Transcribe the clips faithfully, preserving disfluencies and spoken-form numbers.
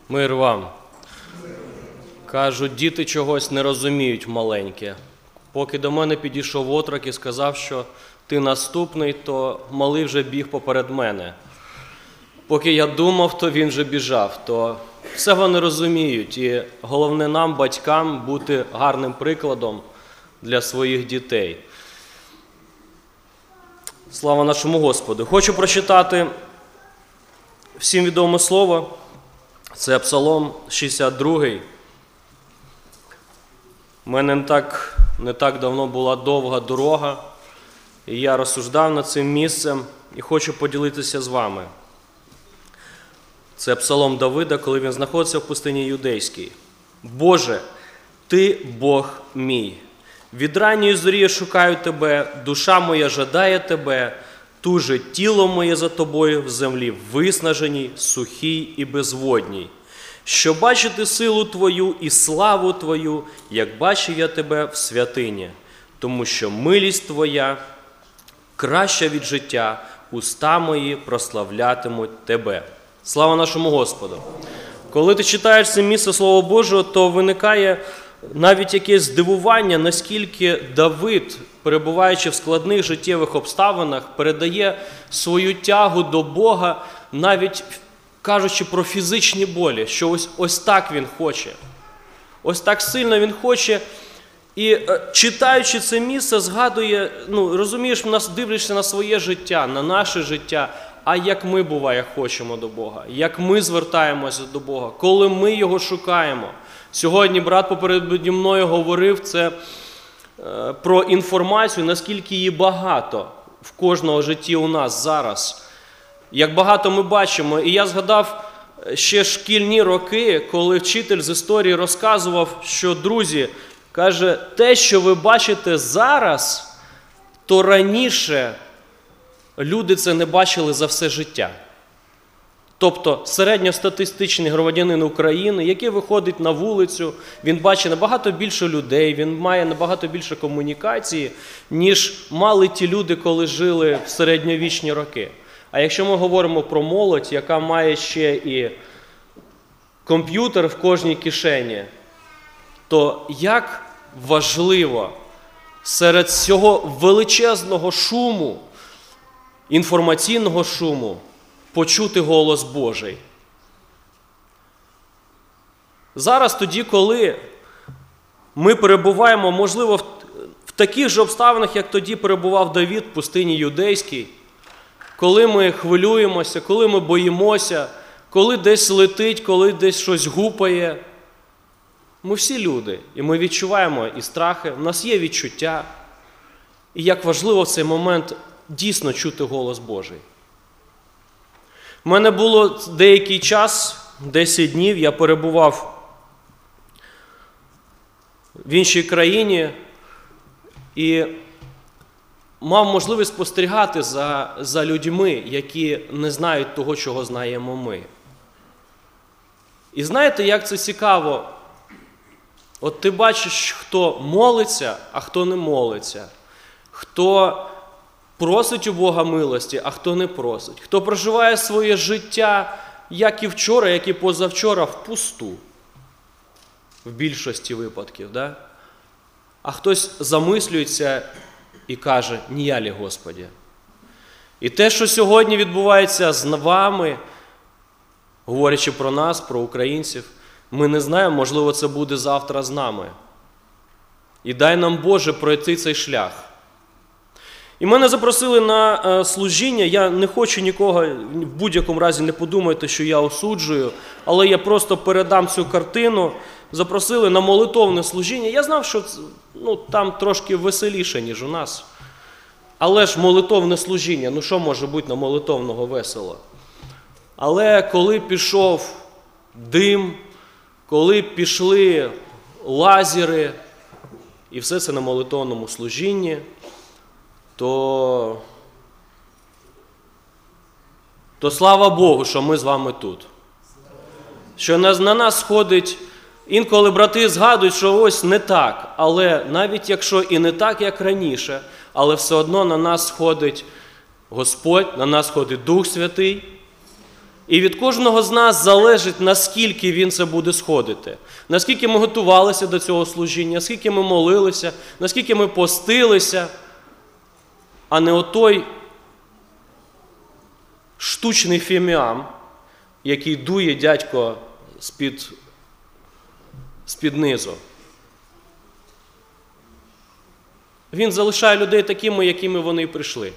Мир вам. Кажуть, діти чогось не розуміють маленьке. Поки до мене підійшов отрок і сказав, що ти наступний, то малий вже біг поперед мене. Поки я думав, то він вже біжав. То все вони розуміють. І головне нам, батькам, бути гарним прикладом для своїх дітей. Слава нашому Господу! Хочу прочитати всім відоме слово. Це Псалом шістдесят другий. У мене не так, не так давно була довга дорога, і я розсуждав над цим місцем і хочу поділитися з вами. Це Псалом Давида, коли він знаходиться в пустині Юдейській. «Боже, Ти Бог мій, від ранньої зорі я шукаю Тебе, душа моя жадає Тебе, тужить тіло моє за Тобою в землі виснаженій, сухій і безводній. Що бачити силу Твою і славу Твою, як бачив я Тебе в святині, тому що милість Твоя краща від життя, уста мої прославлятимуть Тебе». Слава нашому Господу! Коли ти читаєш це місце Слова Божого, то виникає навіть якесь здивування, наскільки Давид, перебуваючи в складних життєвих обставинах, передає свою тягу до Бога, навіть кажучи про фізичні болі, що ось, ось так він хоче. Ось так сильно він хоче. І читаючи це місце, згадує, ну, розумієш, нас дивишся на своє життя, на наше життя, а як ми, буває, хочемо до Бога, як ми звертаємося до Бога, коли ми Його шукаємо. Сьогодні брат попереді мною говорив це е, про інформацію, наскільки її багато в кожного житті у нас зараз. Як багато ми бачимо. І я згадав ще шкільні роки, коли вчитель з історії розказував, що, друзі, каже, те, що ви бачите зараз, то раніше люди це не бачили за все життя. Тобто середньостатистичний громадянин України, який виходить на вулицю, він бачить набагато більше людей, він має набагато більше комунікації, ніж мали ті люди, коли жили в середньовічні роки. А якщо ми говоримо про молодь, яка має ще і комп'ютер в кожній кишені, то як важливо серед цього величезного шуму, інформаційного шуму, почути голос Божий. Зараз тоді, коли ми перебуваємо, можливо, в, в таких же обставинах, як тоді перебував Давид в пустині Юдейській, коли ми хвилюємося, коли ми боїмося, коли десь летить, коли десь щось гупає, ми всі люди, і ми відчуваємо і страхи, в нас є відчуття. І як важливо в цей момент дійсно чути голос Божий. У мене було деякий час, десять днів, я перебував в іншій країні і мав можливість спостерігати за, за людьми, які не знають того, чого знаємо ми. І знаєте, як це цікаво? От ти бачиш, хто молиться, а хто не молиться. Хто просить у Бога милості, а хто не просить. Хто проживає своє життя, як і вчора, як і позавчора, впусту. В більшості випадків, да? А хтось замислюється і каже, «Ні я лі, Господі». І те, що сьогодні відбувається з вами, говорячи про нас, про українців, ми не знаємо, можливо, це буде завтра з нами. І дай нам, Боже, пройти цей шлях. І мене запросили на е, служіння, я не хочу нікого, в будь-якому разі не подумайте, що я осуджую, але я просто передам цю картину, запросили на молитовне служіння. Я знав, що ну, там трошки веселіше, ніж у нас. Але ж молитовне служіння, ну що може бути на молитовного весело? Але коли пішов дим, коли пішли лазери, і все це на молитовному служінні, То, то слава Богу, що ми з вами тут. Що на, на нас сходить, інколи брати згадують, що ось не так, але навіть якщо і не так, як раніше, але все одно на нас сходить Господь, на нас сходить Дух Святий, І від кожного з нас залежить, наскільки він це буде сходити. Наскільки ми готувалися до цього служіння, наскільки ми молилися, наскільки ми постилися, а не отой штучний фіміам, який дує дядько з-під, з-під низу. Він залишає людей такими, якими вони і прийшли.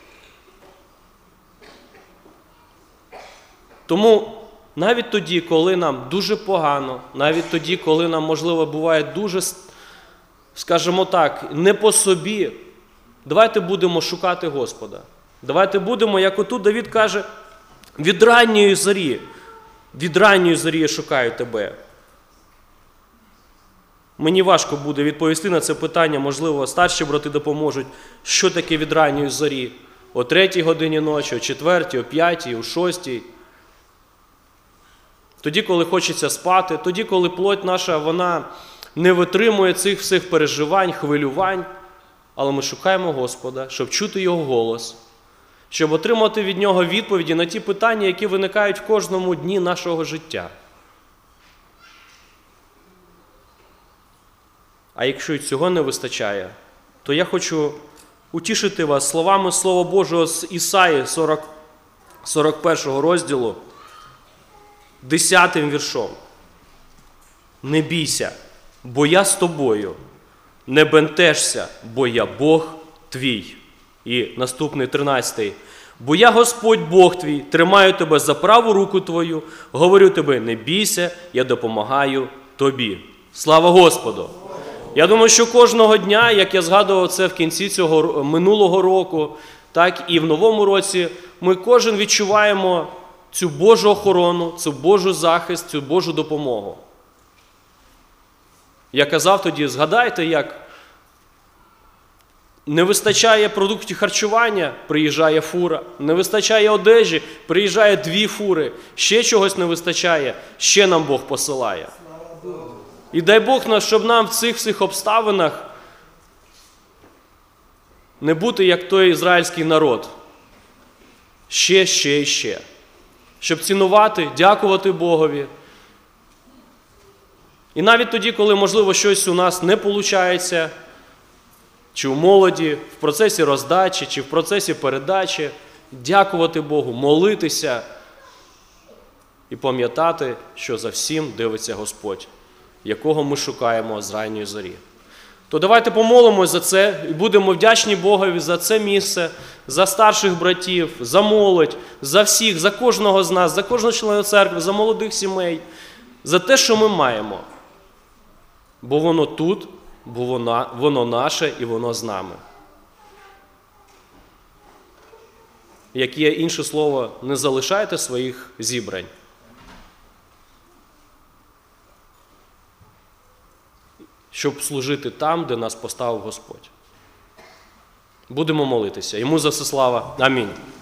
Тому навіть тоді, коли нам дуже погано, навіть тоді, коли нам, можливо, буває дуже, скажімо так, не по собі, давайте будемо шукати Господа. Давайте будемо, як отут Давид каже, від ранньої зорі, від ранньої зорі я шукаю тебе. Мені важко буде відповісти на це питання, можливо, старші брати допоможуть, що таке від ранньої зорі. О третій годині ночі, о четвертій, о п'ятій, о шостій. Тоді, коли хочеться спати, тоді, коли плоть наша, вона не витримує цих всіх переживань, хвилювань, але ми шукаємо Господа, щоб чути Його голос, щоб отримати від Нього відповіді на ті питання, які виникають в кожному дні нашого життя. А якщо й цього не вистачає, то я хочу утішити вас словами Слова Божого з Ісаї сорок, сорок першого розділу, десятим віршом. «Не бійся, бо я з тобою, не бентежся, бо я Бог твій». І наступний тринадцятий. «Бо я Господь Бог твій, тримаю тебе за праву руку твою, говорю тобі, не бійся, я допомагаю тобі». Слава Господу! Я думаю, що кожного дня, як я згадував це в кінці цього минулого року, так і в новому році, ми кожен відчуваємо цю Божу охорону, цю Божу захист, цю Божу допомогу. Я казав тоді, згадайте, як не вистачає продуктів харчування, приїжджає фура, не вистачає одежі, приїжджає дві фури, ще чогось не вистачає, ще нам Бог посилає. І дай Бог, щоб нам в цих всіх обставинах не бути як той ізраїльський народ. Ще, ще і ще. Щоб цінувати, дякувати Богові. І навіть тоді, коли, можливо, щось у нас не виходить, чи у молоді, в процесі роздачі, чи в процесі передачі, дякувати Богу, молитися і пам'ятати, що за всім дивиться Господь, якого ми шукаємо з ранньої зорі. То давайте помолимось за це і будемо вдячні Богові за це місце, за старших братів, за молодь, за всіх, за кожного з нас, за кожного члена церкви, за молодих сімей, за те, що ми маємо. Бо воно тут, бо воно, воно наше і воно з нами. Як є інше слово, не залишайте своїх зібрань. Щоб служити там, де нас поставив Господь. Будемо молитися. Йому за все слава. Амінь.